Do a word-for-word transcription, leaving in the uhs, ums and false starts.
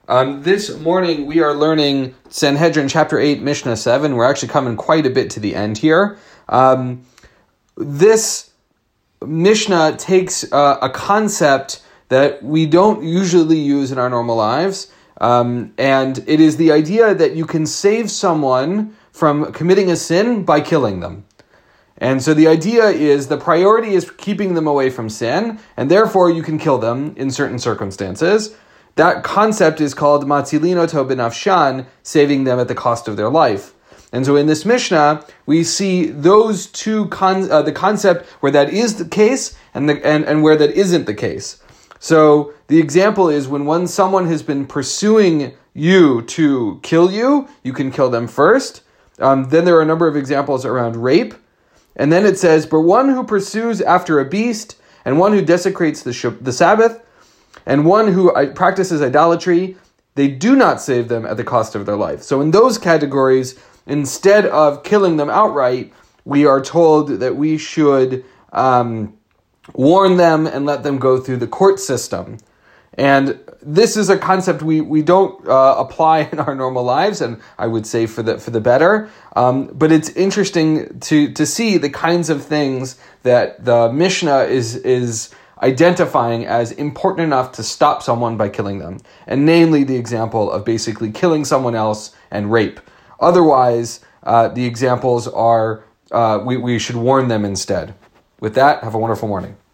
Um, this morning we are learning Sanhedrin chapter eight, Mishnah seven. We're actually coming quite a bit to the end here. Um, this Mishnah takes uh, a concept that we don't usually use in our normal lives, um, and it is the idea that you can save someone from committing a sin by killing them. And so the idea is the priority is keeping them away from sin, and therefore you can kill them in certain circumstances. That concept is called matzilin oto b'nafshan, saving them at the cost of their life. And so in this Mishnah, we see those two, con- uh, the concept where that is the case and, the, and, and where that isn't the case. So the example is when one someone has been pursuing you to kill you, you can kill them first. Um, then there are a number of examples around rape. And then it says, but one who pursues after a beast, and one who desecrates the, sh- the Sabbath, and one who practices idolatry, they do not save them at the cost of their life. So in those categories, instead of killing them outright, we are told that we should um, warn them and let them go through the court system. And this is a concept we, we don't uh, apply in our normal lives, and I would say for the for the better. Um, but it's interesting to to see the kinds of things that the Mishnah is is identifying as important enough to stop someone by killing them, and namely the example of basically killing someone else and rape. Otherwise, uh, the examples are uh, we we should warn them instead. With that, have a wonderful morning.